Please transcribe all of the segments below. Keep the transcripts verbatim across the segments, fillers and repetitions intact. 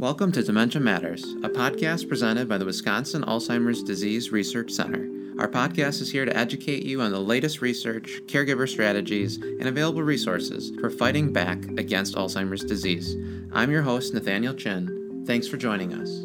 Welcome to Dementia Matters, a podcast presented by the Wisconsin Alzheimer's Disease Research Center. Our podcast is here to educate you on the latest research, caregiver strategies, and available resources for fighting back against Alzheimer's disease. I'm your host, Nathaniel Chin. Thanks for joining us.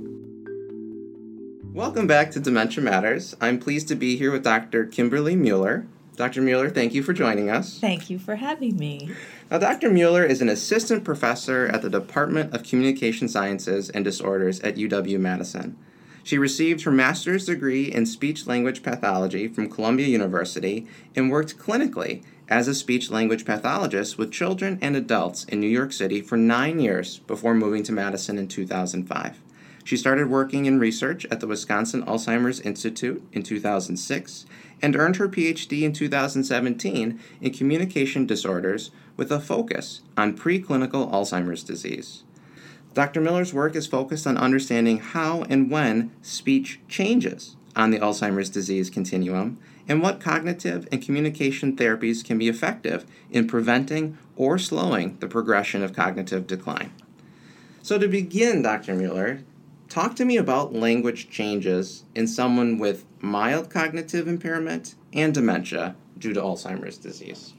Welcome back to Dementia Matters. I'm pleased to be here with Doctor Kimberly Mueller. Doctor Mueller, thank you for joining us. Thank you for having me. Now, Doctor Mueller is an assistant professor at the Department of Communication Sciences and Disorders at U W-Madison. She received her master's degree in speech-language pathology from Columbia University and worked clinically as a speech-language pathologist with children and adults in New York City for nine years before moving to Madison in two thousand five. She started working in research at the Wisconsin Alzheimer's Institute in two thousand six and earned her P H D in two thousand seventeen in communication disorders with a focus on preclinical Alzheimer's disease. Doctor Mueller's work is focused on understanding how and when speech changes on the Alzheimer's disease continuum and what cognitive and communication therapies can be effective in preventing or slowing the progression of cognitive decline. So to begin, Doctor Mueller, talk to me about language changes in someone with mild cognitive impairment and dementia due to Alzheimer's disease.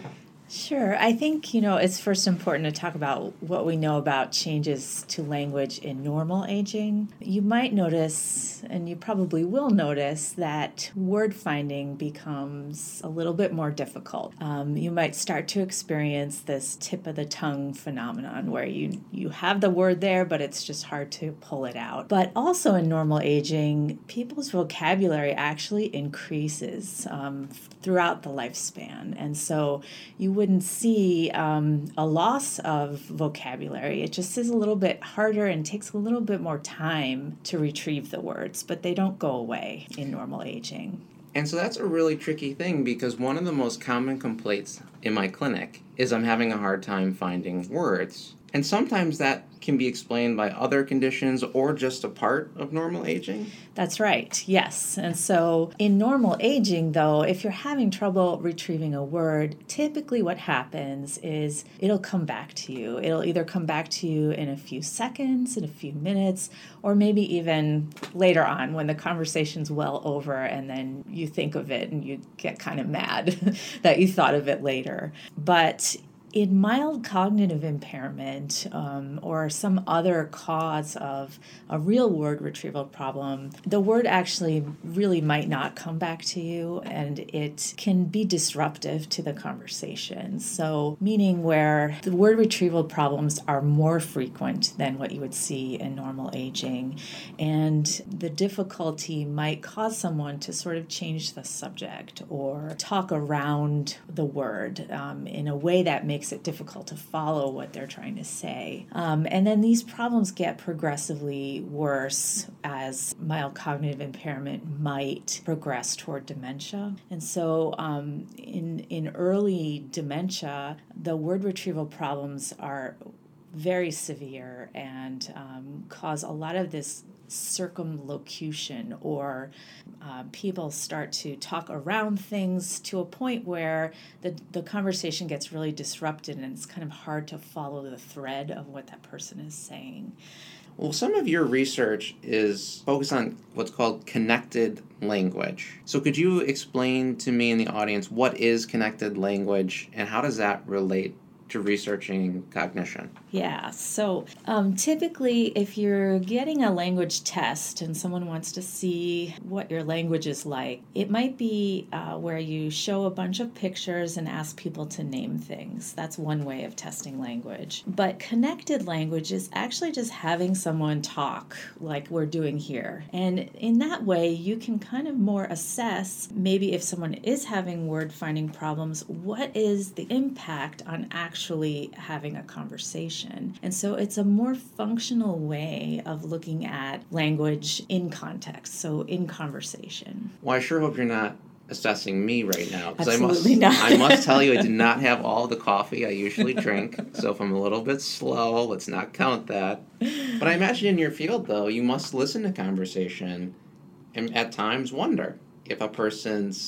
Sure. I think, you know, it's first important to talk about what we know about changes to language in normal aging. You might notice, and you probably will notice, that word finding becomes a little bit more difficult. Um, you might start to experience this tip of the tongue phenomenon where you, you have the word there, but it's just hard to pull it out. But also in normal aging, people's vocabulary actually increases um, throughout the lifespan. And so you wouldn't see um, a loss of vocabulary. It just is a little bit harder and takes a little bit more time to retrieve the words, but they don't go away in normal aging. And so that's a really tricky thing because one of the most common complaints in my clinic is I'm having a hard time finding words. And sometimes that can be explained by other conditions or just a part of normal aging? That's right, yes. And so in normal aging, though, if you're having trouble retrieving a word, typically what happens is it'll come back to you. It'll either come back to you in a few seconds, in a few minutes, or maybe even later on when the conversation's well over and then you think of it and you get kind of mad that you thought of it later. But in mild cognitive impairment um, or some other cause of a real word retrieval problem, the word actually really might not come back to you, and it can be disruptive to the conversation. So, meaning where the word retrieval problems are more frequent than what you would see in normal aging, and the difficulty might cause someone to sort of change the subject or talk around the word um, in a way that makes it difficult to follow what they're trying to say. Um, and then these problems get progressively worse as mild cognitive impairment might progress toward dementia. And so um, in, in early dementia, the word retrieval problems are very severe and um, cause a lot of this circumlocution, or uh, people start to talk around things to a point where the, the conversation gets really disrupted and it's kind of hard to follow the thread of what that person is saying. Well, some of your research is focused on what's called connected language. So could you explain to me and the audience what is connected language and how does that relate to researching cognition? Yeah, so um, typically if you're getting a language test and someone wants to see what your language is like, it might be uh, where you show a bunch of pictures and ask people to name things. That's one way of testing language. But connected language is actually just having someone talk like we're doing here. And in that way, you can kind of more assess maybe if someone is having word finding problems, what is the impact on actually having a conversation? And so it's a more functional way of looking at language in context, so in conversation. Well, I sure hope you're not assessing me right now. Absolutely I must, not. I must tell you, I did not have all the coffee I usually drink, so if I'm a little bit slow, let's not count that. But I imagine in your field, though, you must listen to conversation and at times wonder if a person's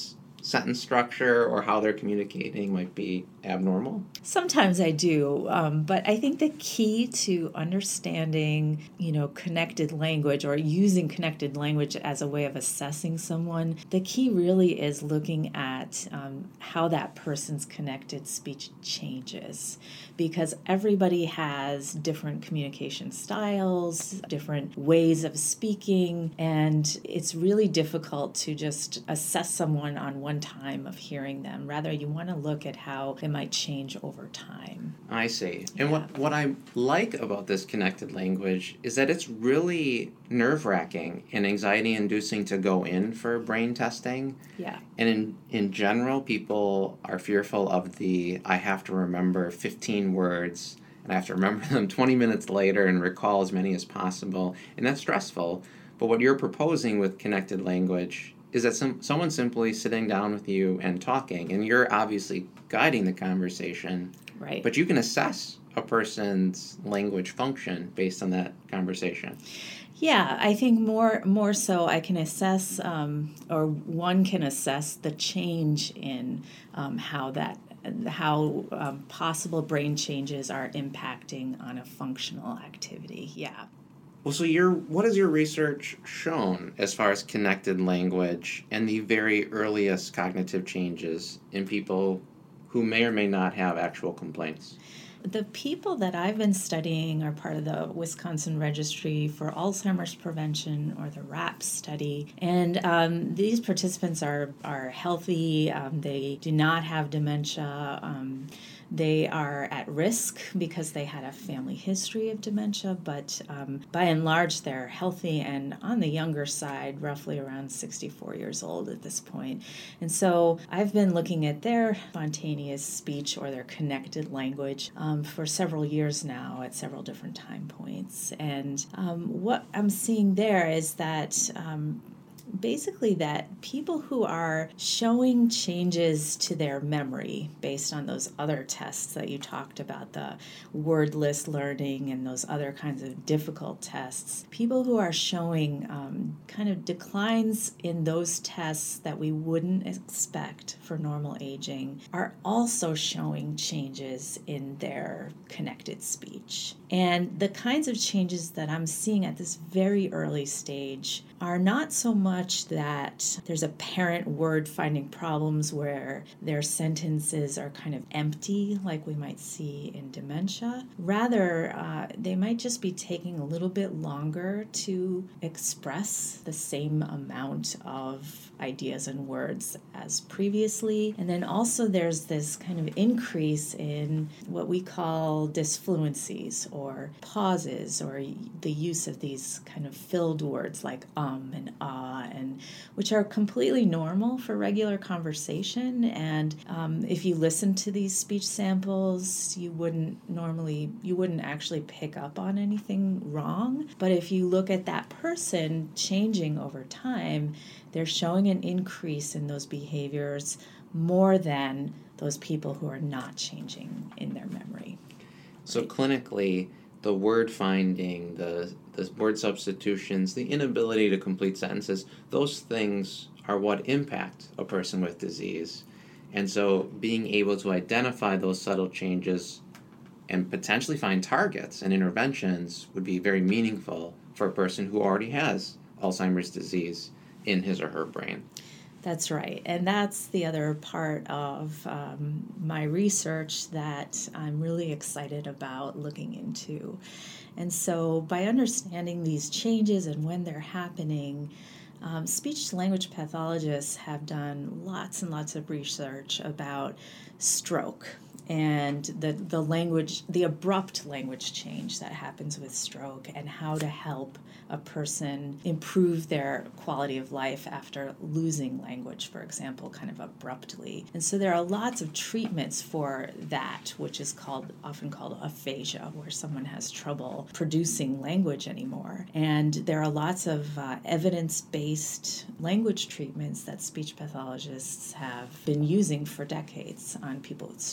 sentence structure or how they're communicating might be abnormal? Sometimes I do, um, but I think the key to understanding, you know, connected language or using connected language as a way of assessing someone, the key really is looking at um, how that person's connected speech changes, because everybody has different communication styles, different ways of speaking, and it's really difficult to just assess someone on one time of hearing them. Rather, you want to look at how it might change over time. I see. And what, what I like about this connected language is that it's really nerve-wracking and anxiety-inducing to go in for brain testing. Yeah. And in, in general, people are fearful of the, I have to remember fifteen words, and I have to remember them twenty minutes later and recall as many as possible. And that's stressful. But what you're proposing with connected language is that some, someone simply sitting down with you and talking, and you're obviously guiding the conversation. Right. But you can assess a person's language function based on that conversation. Yeah, I think more more so I can assess, um, or one can assess the change in um, how that how um, possible brain changes are impacting on a functional activity. Yeah. Well, so your what has your research shown as far as connected language and the very earliest cognitive changes in people who may or may not have actual complaints? The people that I've been studying are part of the Wisconsin Registry for Alzheimer's Prevention, or the RAPS study. And um, these participants are, are healthy. Um, they do not have dementia. Um, they are at risk because they had a family history of dementia, but um, by and large, they're healthy and on the younger side, roughly around sixty-four years old at this point. And so I've been looking at their spontaneous speech or their connected language um, for several years now at several different time points. And um, what I'm seeing there is that um, basically that people who are showing changes to their memory based on those other tests that you talked about, the wordless learning and those other kinds of difficult tests, people who are showing um, kind of declines in those tests that we wouldn't expect for normal aging are also showing changes in their connected speech. And the kinds of changes that I'm seeing at this very early stage are not so much that there's apparent word finding problems where their sentences are kind of empty like we might see in dementia. Rather, uh, they might just be taking a little bit longer to express the same amount of ideas and words as previously. And then also there's this kind of increase in what we call disfluencies or pauses, or the use of these kind of filled words like um and ah, and which are completely normal for regular conversation. And um, if you listen to these speech samples, you wouldn't normally, you wouldn't actually pick up on anything wrong. But if you look at that person changing over time, they're showing an increase in those behaviors more than those people who are not changing in their memory. So clinically, the word finding, the, the word substitutions, the inability to complete sentences, those things are what impact a person with disease. And so being able to identify those subtle changes and potentially find targets and interventions would be very meaningful for a person who already has Alzheimer's disease in his or her brain. That's right. And that's the other part of um, my research that I'm really excited about looking into. And so by understanding these changes and when they're happening, um, speech-language pathologists have done lots and lots of research about stroke and the, the language, the abrupt language change that happens with stroke, and how to help a person improve their quality of life after losing language, for example, kind of abruptly. And so there are lots of treatments for that, which is called often called aphasia, where someone has trouble producing language anymore. And there are lots of uh, evidence-based language treatments that speech pathologists have been using for decades on people with stroke.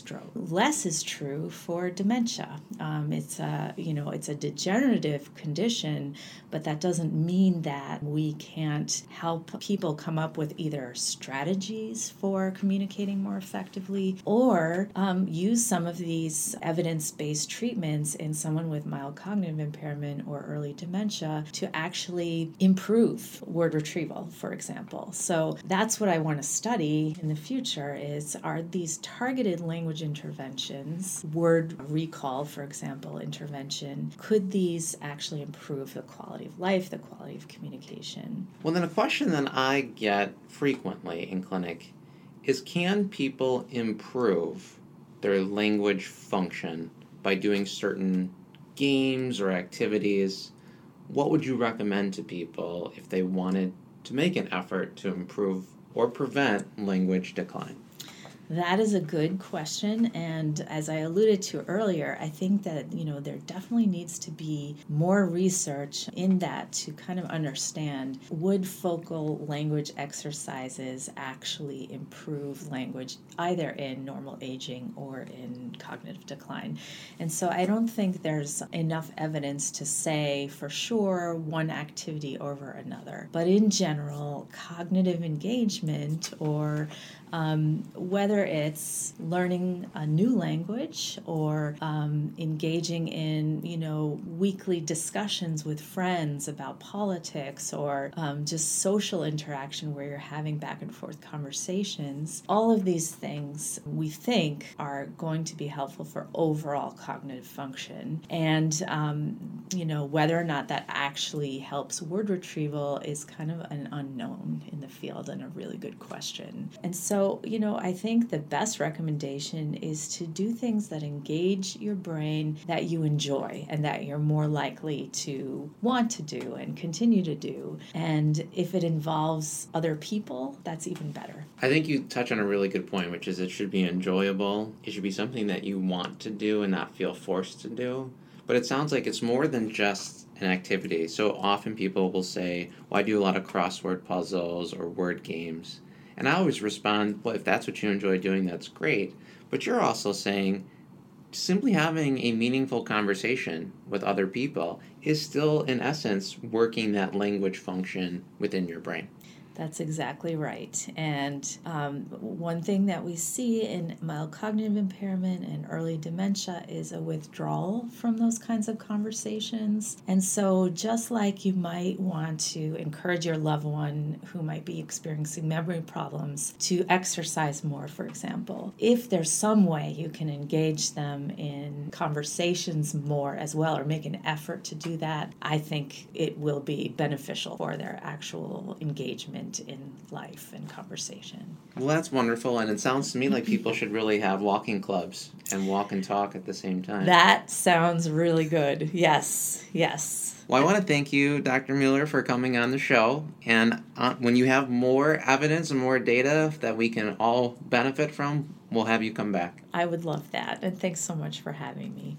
less is true for dementia. Um, it's a, you know, it's a degenerative condition, but that doesn't mean that we can't help people come up with either strategies for communicating more effectively or um, use some of these evidence-based treatments in someone with mild cognitive impairment or early dementia to actually improve word retrieval, for example. So that's what I want to study in the future is, are these targeted language interventions, word recall, for example, intervention, could these actually improve the quality of life, the quality of communication? Well, then a question that I get frequently in clinic is, can people improve their language function by doing certain games or activities? What would you recommend to people if they wanted to make an effort to improve or prevent language decline? That is a good question, and as I alluded to earlier, I think that, you know, there definitely needs to be more research in that to kind of understand, would focal language exercises actually improve language either in normal aging or in cognitive decline? And so I don't think there's enough evidence to say for sure one activity over another. But in general, cognitive engagement, or Um, whether it's learning a new language or um, engaging in, you know, weekly discussions with friends about politics, or um, just social interaction where you're having back and forth conversations, all of these things we think are going to be helpful for overall cognitive function. And, um, you know, whether or not that actually helps word retrieval is kind of an unknown in the field and a really good question. And so So, you know, I think the best recommendation is to do things that engage your brain, that you enjoy, and that you're more likely to want to do and continue to do. And if it involves other people, that's even better. I think you touch on a really good point, which is it should be enjoyable. It should be something that you want to do and not feel forced to do. But it sounds like it's more than just an activity. So often people will say, well, I do a lot of crossword puzzles or word games. And I always respond, well, if that's what you enjoy doing, that's great. But you're also saying simply having a meaningful conversation with other people is still, in essence, working that language function within your brain. That's exactly right. And um, one thing that we see in mild cognitive impairment and early dementia is a withdrawal from those kinds of conversations. And so just like you might want to encourage your loved one who might be experiencing memory problems to exercise more, for example, if there's some way you can engage them in conversations more as well, or make an effort to do that, I think it will be beneficial for their actual engagement in life and conversation. Well, that's wonderful, and it sounds to me like people should really have walking clubs and walk and talk at the same time. That sounds really good. Yes, yes. Well, I want to thank you, Doctor Mueller, for coming on the show, and uh, when you have more evidence and more data that we can all benefit from, we'll have you come back. I would love that, and thanks so much for having me.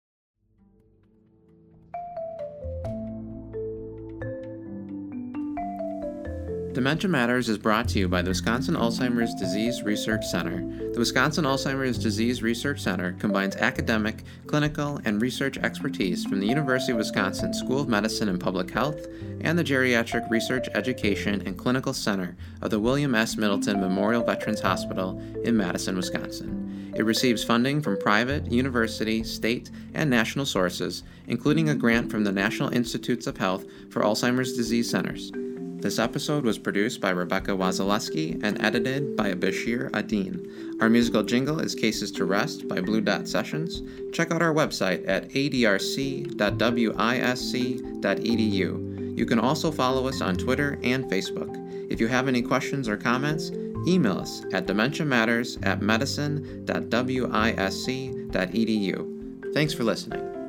Dementia Matters is brought to you by the Wisconsin Alzheimer's Disease Research Center. The Wisconsin Alzheimer's Disease Research Center combines academic, clinical, and research expertise from the University of Wisconsin School of Medicine and Public Health and the Geriatric Research Education and Clinical Center of the William S. Middleton Memorial Veterans Hospital in Madison, Wisconsin. It receives funding from private, university, state, and national sources, including a grant from the National Institutes of Health for Alzheimer's Disease Centers. This episode was produced by Rebecca Wazaleski and edited by Bashir Adine. Our musical jingle is Cases to Rest by Blue Dot Sessions. Check out our website at a d r c dot wisc dot e d u. You can also follow us on Twitter and Facebook. If you have any questions or comments, email us at dementiamatters at medicine dot wisc dot e d u. Thanks for listening.